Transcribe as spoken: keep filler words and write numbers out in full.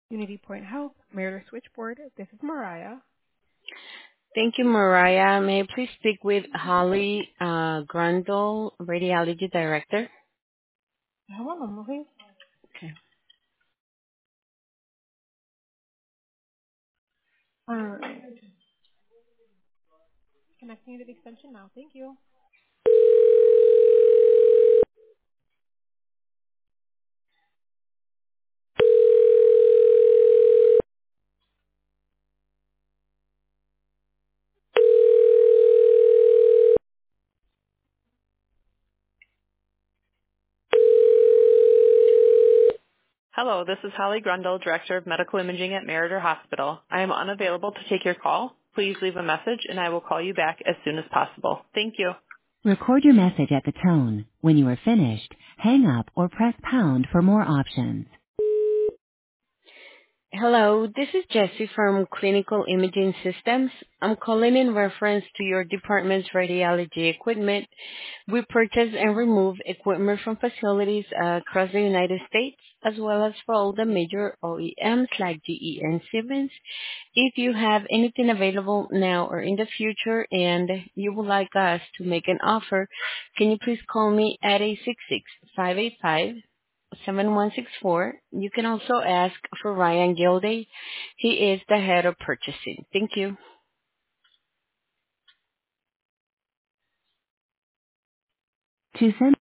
Unity Point Health, Meritor Switchboard. This is Mariah. Thank you, Mariah. May I please speak with Holly uh, Grundle, Radiology Director? Hold on a moment, please. Okay. All right. Connecting you to the extension now. Thank you. Hello, this is Holly Grundle, Director of Medical Imaging at Meritor Hospital. I am unavailable to take your call. Please leave a message and I will call you back as soon as possible. Thank you. Record your message at the tone. When you are finished, hang up or press pound for more options. Hello, this is Jessie from Clinical Imaging Systems. I'm calling in reference to your department's radiology equipment. We purchase and remove equipment from facilities uh, across the United States, as well as for all the major O E Ms like G E and Siemens. If you have anything available now or in the future and you would like us to make an offer, can you please call me at eight six six, five eight five, seven one six four. You can also ask for Ryan Gilday. He is the head of purchasing. Thank you. To send